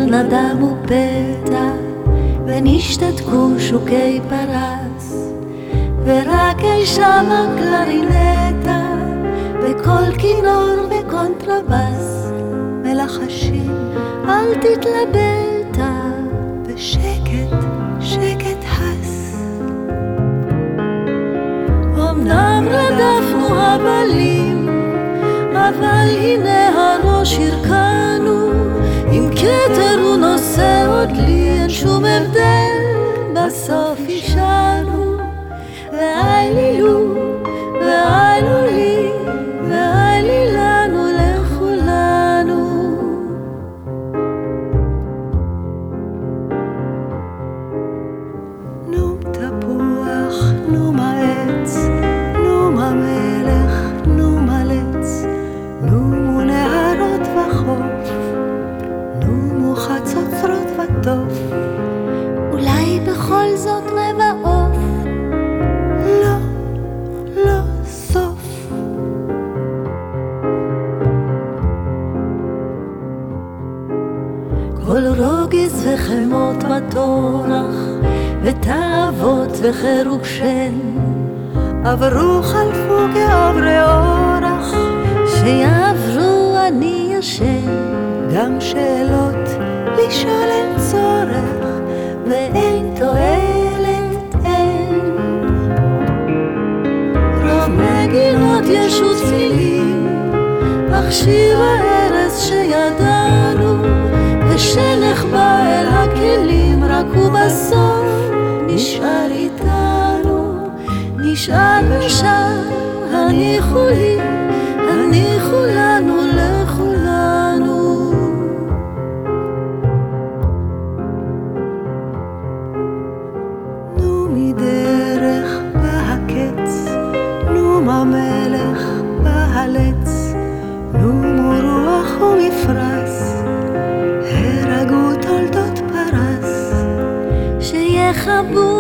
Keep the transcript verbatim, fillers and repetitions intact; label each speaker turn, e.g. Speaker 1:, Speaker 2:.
Speaker 1: נדם ופתע, ונשתתקו שוקי פרס, ורק אי שם הקלרינטה, וכל כינור וקונטרבס, מלחשים אל תתלבטה, ושקט, שקט הס. אמנם רדפנו הבלים, אבל הנה הראש הרכנו, עם כתר הוא נושא עוד לי, אין שום הבדל, בסוף אישנו. ואי לי לו, ואי לו לי, ואי לי לנו לכולנו. נום תפוח, נום העץ, נום המלך, נום הלץ, נומו נהרות וחוף, נומו חצוצרות וטוף, אולי בכל זאת רבע עוף. לא, לא סוף. כל רוגז וחמות וטורח, ותאוות וחירוק שן, עברו חלפו כעברי אורח, שיעברו אני ישן. גם שאלות לשאול אין צורך, ואין תועלת אין. רוב מגינות יש ותפילים, אך שיר הארץ שידענו, ושנחבא אל הכלים, רק הוא בסוף נשאר איתנו. נשאר ושם, הניחו לי, הניחו לנו לכולנו. נו מדרך בהקץ, נו המלך בהלץ, נו רוח ומפרס, הרגו תולדות פרס, שיחבו